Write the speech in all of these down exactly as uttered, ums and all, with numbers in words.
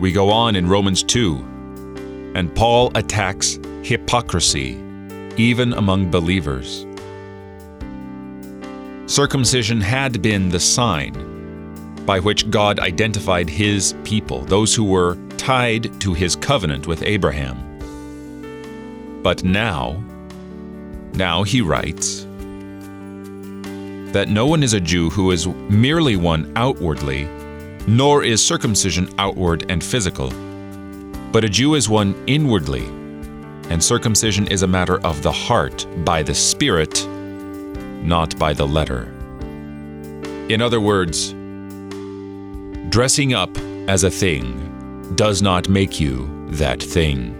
We go on in Romans two, and Paul attacks hypocrisy, even among believers. Circumcision had been the sign by which God identified his people, those who were tied to his covenant with Abraham. But now, now he writes that no one is a Jew who is merely one outwardly, nor is circumcision outward and physical, but a Jew is one inwardly, and circumcision is a matter of the heart, by the Spirit, not by the letter. In other words, dressing up as a thing does not make you that thing.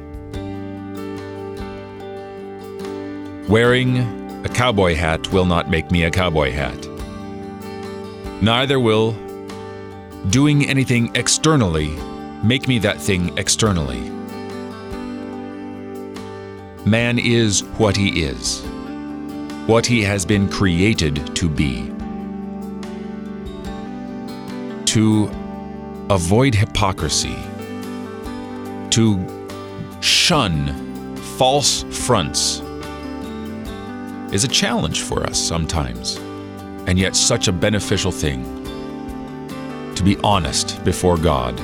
Wearing a cowboy hat will not make me a cowboy hat. Neither will doing anything externally make me that thing externally. Man is what he is, what he has been created to be. To avoid hypocrisy, to shun false fronts, is a challenge for us sometimes, and yet such a beneficial thing, to be honest before God.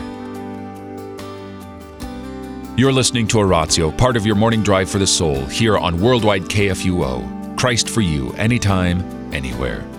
You're listening to Oratio, part of your morning drive for the soul, here on Worldwide K F U O. Christ for you, anytime, anywhere.